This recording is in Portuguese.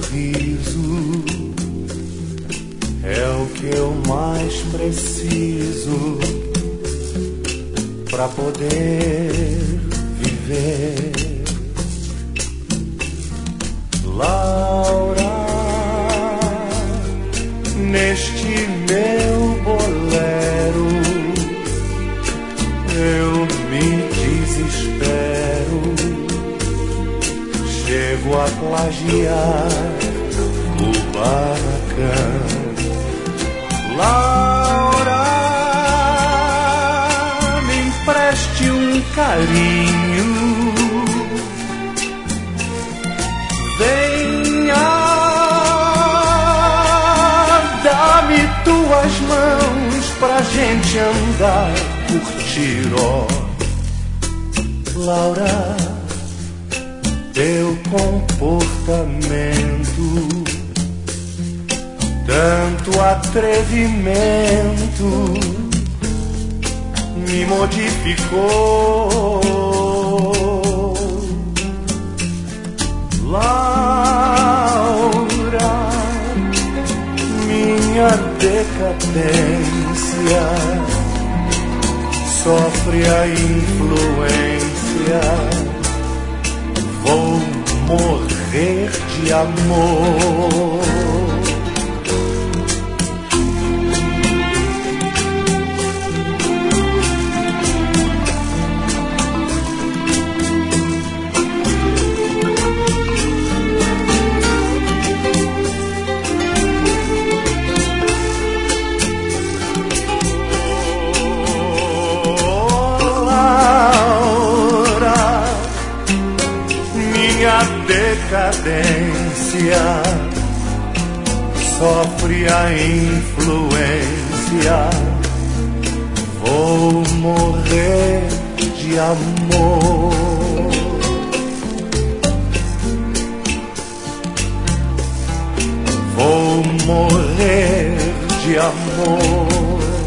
sorriso é o que eu mais preciso pra poder viver. Laura, neste meu bolero eu me desespero, chego a plagiar o barracão. Laura, me empreste um carinho, venha, dá-me tuas mãos pra gente andar, curtir, ó. Laura, teu comportamento, tanto atrevimento me modificou. Laura, minha decadência sofre a influência, vou morrer de amor. Decadência sofre a influência, vou morrer de amor. Vou morrer de amor.